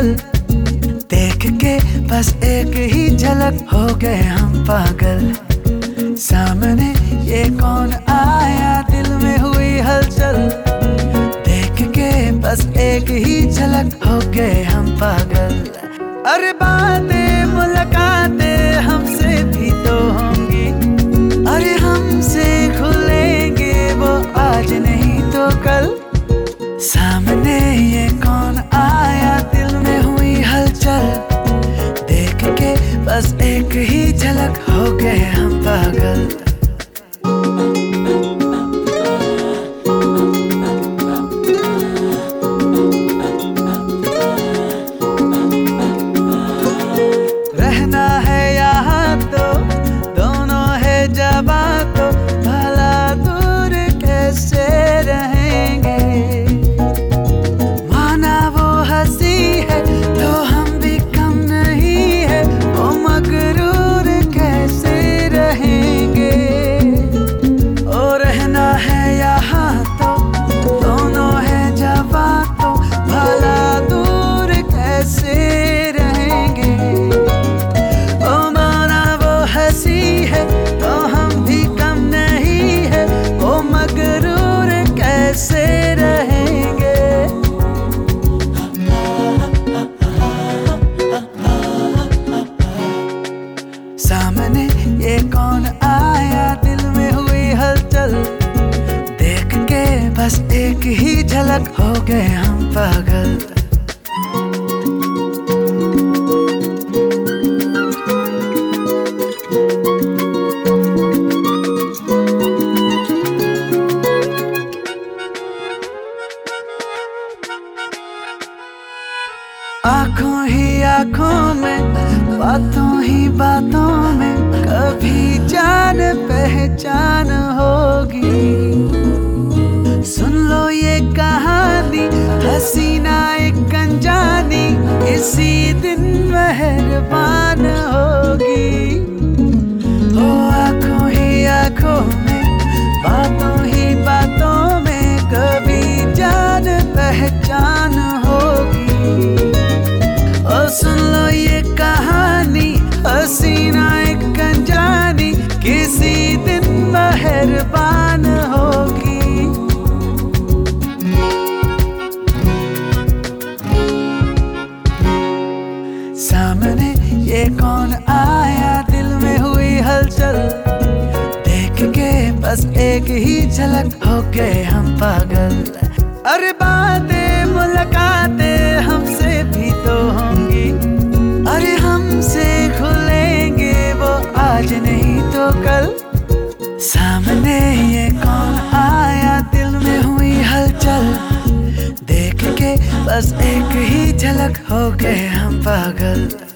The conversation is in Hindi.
हलचल देख के बस एक ही झलक हो गए हम पागल। सामने ये कौन आया, दिल में हुई हलचल देख के बस एक ही झलक हो गए हम पागल। अरे बातें मुलाकातें हमसे भी तो होंगी, अरे हमसे खुलेंगे वो आज नहीं तो कल। सामने ये कौन आया, दिल में हुई हलचल देख के बस एक ही झलक हो गए हम पागल। रहना है यहाँ तो दोनों है जवां तो भला दूर कैसे रहेंगे। माना वो हंसी है तो हम भी कम नहीं है, वो मगरूर कैसे रहेंगे। ओ रहना है यहाँ तो दोनों है जवां तो भला दूर कैसे रहेंगे। ओ माना वो हंसी है तो हम भी कम नहीं है, वो मगरूर कैसे रहेंगे। सामने ये कौन आया, दिल में हुई हलचल देख के बस एक ही झलक हो गए हम पागल। आंखों ही आंखों में, बातों ही बातों में कभी जान पहचान होगी। सुन लो ये कहानी हसीना एक अनजानी, इसी दिन मेहरबान होगी। ओ आंखों ही आंखों में, बातों ही बातों में कभी जान पहचान होगी। ओ सुन लो ये कहानी हसीना एक अनजानी, किसी दिन मेहरबान होगी। सामने ये कौन आया, दिल में हुई हलचल देख के बस एक ही झलक हो गए हम पागल। अरे बातें मुलाकातें हमसे भी तो होंगी, अरे हमसे खुलेंगे वो आज नहीं तो कल। सामने ये कौन आया, दिल में हुई हलचल देख के बस एक ही झलक हो गए हम पागल।